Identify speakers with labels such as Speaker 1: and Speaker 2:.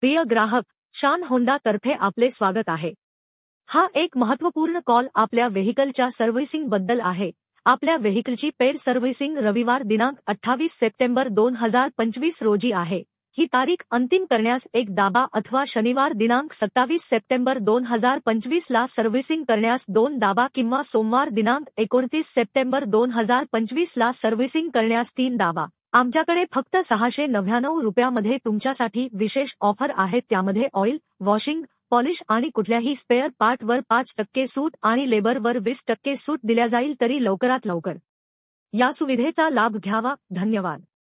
Speaker 1: प्रिय ग्राहक, शान होंडा तर्फे आपले स्वागत आहे। हा एक महत्त्वपूर्ण कॉल आपल्या व्हेइकलच्या सर्व्हिसिंग बद्दल आहे। आपल्या व्हेइकलची पेड सर्व्हिसिंग रविवार दिनांक 28 सप्टेंबर 2025 रोजी आहे। ही तारीख अंतिम करण्यास एक दाबा अथवा शनिवार दिनांक 27 सप्टेंबर 2025 ला सर्व्हिसिंग करण्यास 2 दाबा किंवा सोमवार दिनांक 29 सप्टेंबर 2025 ला सर्व्हिसिंग करण्यास 3 दाबा। आमच्याकडे फक्त 699 रुपयामध्ये तुमच्यासाठी विशेष ऑफर आहेत, त्यामध्ये ऑइल, वॉशिंग, पॉलिश आणि कुठल्याही स्पेअर पार्टवर 5% सूट आणि लेबरवर 20% सूट दिल्या जाईल, तरी लवकरात लवकर या सुविधेचा लाभ घ्यावा। धन्यवाद।